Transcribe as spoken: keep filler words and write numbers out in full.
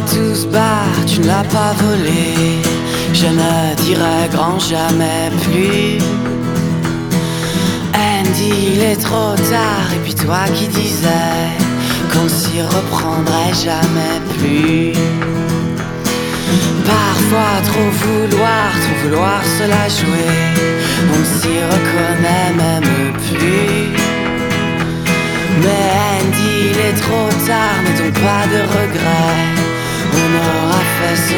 tout se bat, tu ne l'as pas volé. Je ne dirai grand jamais plus. Andy, il est trop tard. Et puis toi qui disais qu'on s'y reprendrait jamais plus. Parfois trop vouloir, trop vouloir se la jouer, on ne s'y reconnaît même plus. Mais Andy, il est trop tard, n'aie donc pas de regrets. On aura fait ce